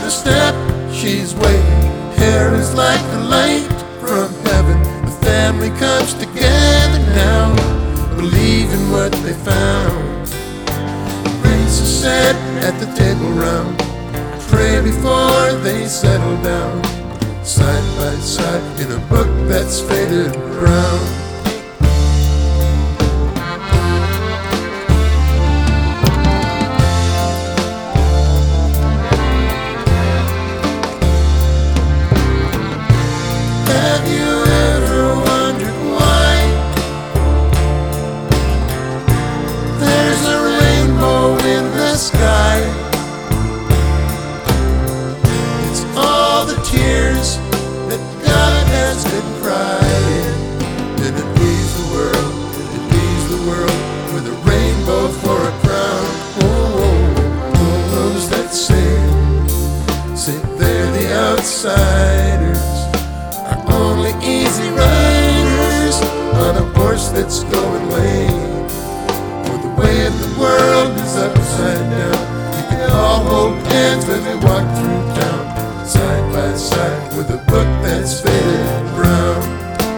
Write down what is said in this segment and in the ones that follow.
the step, she's waiting. Hair is like the light from heaven. The family comes together now, believe in what they found. Priests are set at the table round, pray before they settle down, side by side in a book that's faded brown. Have you ever wondered why there's a rainbow in the sky? It's all the tears that God has been crying. Did it please the world? Did it please the world with a rainbow for a crown? Oh, those that say they're the outsiders are only easy riders on a horse that's going lame. For the way of the world is upside down. You can all hold hands when they walk through town, side by side with a book that's faded brown.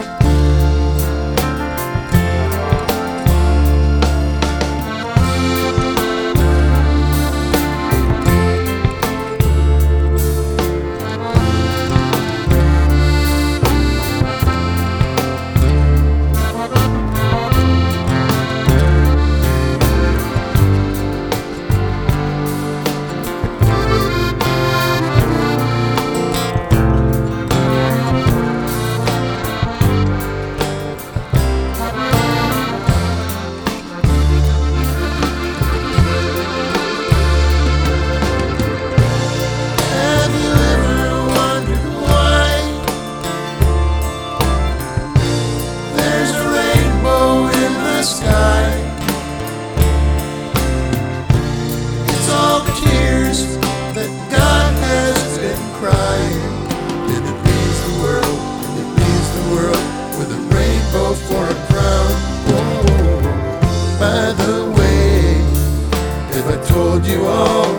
That God has been crying. Did it please the world? Did it please the world with a rainbow for a crown? Oh, by the way, if I told you all